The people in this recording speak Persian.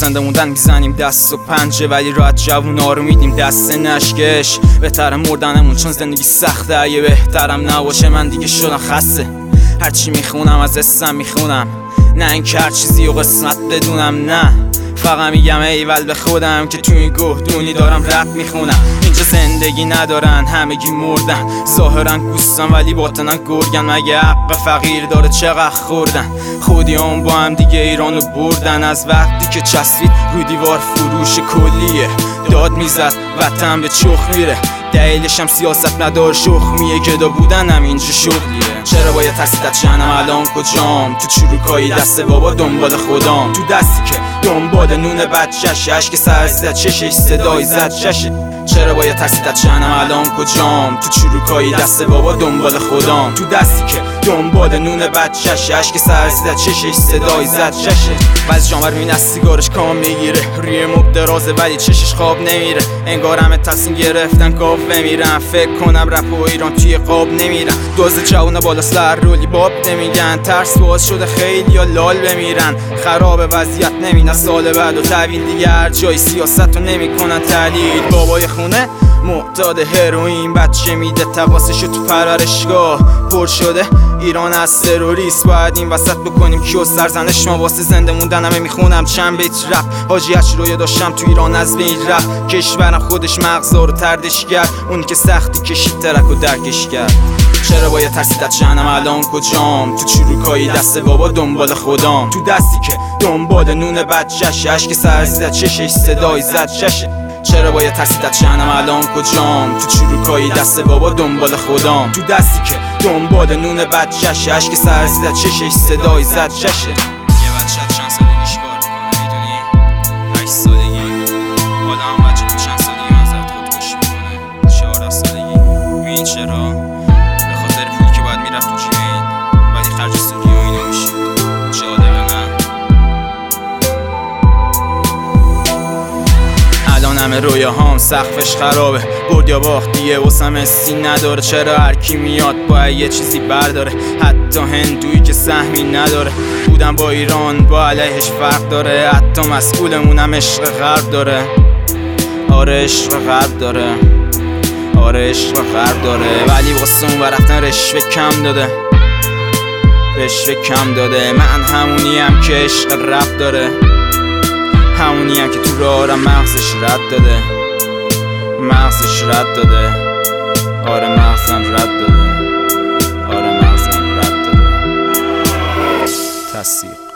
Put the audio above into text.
زنده موندن میزنیم دست و پنجه، ولی راحت جوونا رو میدیم دست نشکش. بهتره مردنمون چون زندگی سخته، اگه بهترم نباشه من دیگه شدم خسته. هرچی میخونم از اسم میخونم، نه اینکه هر چیزی و قسمت بدونم، نه فقط میگم ایول به خودم که تو این گهدونی دارم رپ میخونم. اینجا زندگی ندارن همگی مردن، ظاهرن گوستن ولی باطنن گرگن. مگه حق فقیر داره چقدر خوردن؟ خودی هم با هم دیگه ایرانو بردن. از وقتی که چسبید رو دیوار فروش کلیه، داد میزد وطن به چخ میره. دلیلش هم سیاست ندار شخمیه، گدا بودنم اینجا شغلیه. چرا باید ترسیدت جنم الان کجام؟ تو چروکایی دست بابا دنبال خودام، تو دستی که دنبال نون بچه‌شه، اشک سرزیدت چشش صدای زد چشه. چرا باید ترسیدت جنم الان کجام؟ تو چروکایی دست بابا دنبال خودام، تو دستی که دنبال نون بچه‌شه، اشک سرزیدت چشش صدای زد چشه. بعضی جامر میبینی از سیگارش کام میگیره، روی مبل درازه ولی چشش خواب نمیره. انگار همه تصمیم گرفتن کافه میرن، فکر کنم رپ و ایران توی قاب نمیرن. دوز جوونه بالا سر رولی باب نمیگن، ترس باز شده خیلی یا لال بمیرن. خراب وضعیت نمینه سال بعد و تحویل دیگه هر جای سیاست رو نمیکنن تحلیل. بابای خونه معتاد هروئین، بچه میده تقاسشو تو پرورشگاه. پر شده ایران از تروریست، باید این وسط بکنیم کیو سرزنش. ما واسه زنده موندن همه میخونم چند بیت رپ. حاجی رویا داشتم تو ایران از بین رفت. کشورم خودش مغزا رو تردش کرد، اون که سختی کشید ترک و درکش کرد. چرا باید ترسیدت جهنم الان کجام؟ تو چروکایی دست بابا دنبال خودام، تو دستی که دنبال نون بچه‌شه، اشک سرزیدت چشش صدای زد چشه. چرا باید ترسیدت جهنم الان کجام؟ تو چروکایی دست بابا دنبال خودام، تو دستی که دنبال نون بچه‌شه، اشک سرزیدت چشش صدای زد چشه. یه بچه چند سالگی چیکار میکنه میدونی؟ 8 سالگی. حالا هم بچه تو چند سالگی ازت خودکشی میکنه؟ 14 سالگی. میدونی چرا؟ به خاطر پولی که باید میرفت تو جیب این، ولی خرج استودیو اینا میشد. جالبه نه؟ الان همه رویاهام سقفش خرابه، برد یا باخت دیگه واسم حسی نداره. چرا هر کی میاد باید یه چیزی برداره، حتی هندویی که سهمی نداره. بودم با ایران با علیهش فرق داره، حتی مسئولمونم عشق غرب داره. آره عشق غرب داره، آره عشق غرب داره، ولی واسه اون رفتن رشوه کم داده، رشوه کم داده. من همونیم که عشق رپ داره، همونیم که تو راهرم مغزش رد داده، مغزش رد داده. آره مغزم رد داده، آره مغزم رد داده. تصدیق